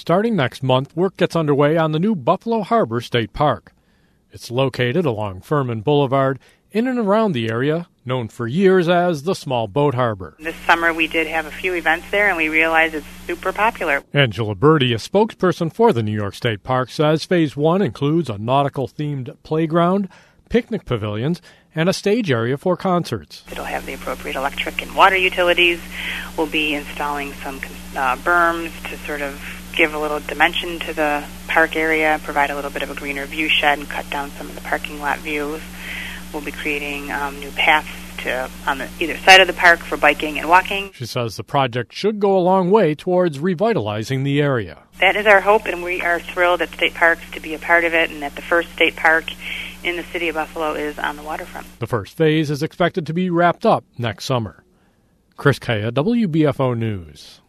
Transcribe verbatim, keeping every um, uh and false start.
Starting next month, work gets underway on the new Buffalo Harbor State Park. It's located along Furman Boulevard, in and around the area, known for years as the Small Boat Harbor. This summer we did have a few events there, and we realized it's super popular. Angela Birdie, a spokesperson for the New York State Park, says Phase one includes a nautical-themed playground, picnic pavilions, and a stage area for concerts. It'll have the appropriate electric and water utilities. We'll be installing some uh, berms to sort of give a little dimension to the park area, provide a little bit of a greener view shed, and cut down some of the parking lot views. We'll be creating um, new paths to on the either side of the park for biking and walking. She says the project should go a long way towards revitalizing the area. That is our hope, and we are thrilled at State Parks to be a part of it, and that the first state park in the city of Buffalo is on the waterfront. The first phase is expected to be wrapped up next summer. Chris Kaya, W B F O News.